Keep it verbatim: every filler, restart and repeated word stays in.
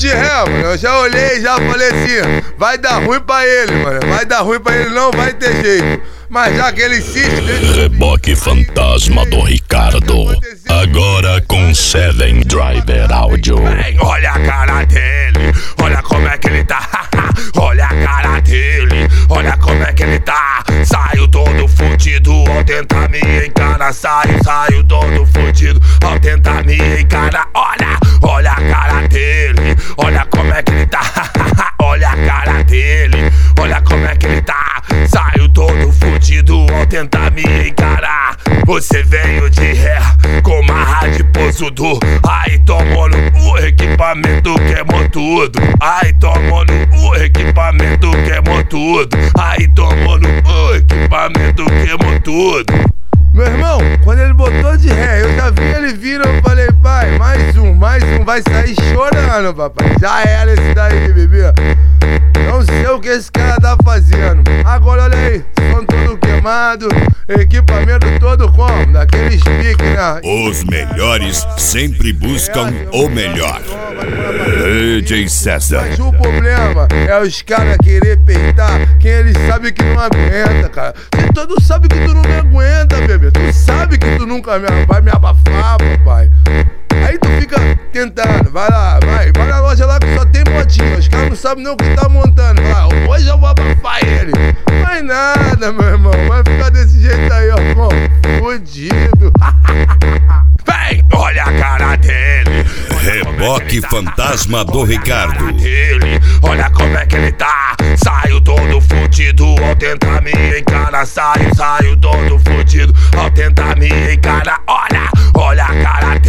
de ré, mano. Eu já olhei, já falei assim, vai dar ruim pra ele, mano. Vai dar ruim pra ele, não vai ter jeito. Mas já que ele insiste... Reboque fantasma do Ricardo. Agora com Seven Driver Áudio. Vem, olha a cara dele, olha como é que ele tá. Olha a cara dele, olha como é que ele tá. Saiu todo fudido ao tentar me encarar. Saiu, saiu todo fudido ao tentar me encarar. Olha, olha a cara dele, olha como é que ele tá. Olha a cara dele, olha como é que ele tá. Saiu todo fudido ao tentar me encarar. Você veio de ré com marra de posudo. Aí tomou no o equipamento, queimou tudo. Aí tomou no o equipamento, queimou tudo. Aí tomou no o equipamento, queimou tudo. Meu irmão, quando ele botou de ré, eu já vi ele vindo, eu falei, pai, mais um, mais um, vai sair chorando, papai. Já era esse daí, bebê. Não sei o que esse cara tá fazendo. Agora olha aí, som todo queimado, equipamento todo como? Daqueles piques, né? Os melhores sempre buscam o melhor. D J César. Mas o problema é os caras querer peitar quem eles sabem que não aguenta, cara. Você todo sabe que tu não me aguenta, bebê. Tu sabe que tu nunca me, vai me abafar, papai. Aí tu fica tentando, vai lá, vai, vai na loja lá que só tem modinha. Os caras não sabem nem o que tá montando. Vai, hoje eu vou abafar ele. Vai nada, meu irmão. Vai ficar desse jeito aí, ó, irmão. Fudido. Vem, olha a cara dele. Reboque fantasma do Ricardo. Dele, olha como é que ele tá. Saiu todo fudido ao tentar me encarar. Saiu, saiu todo fudido ao tentar me encarar. Olha, olha a cara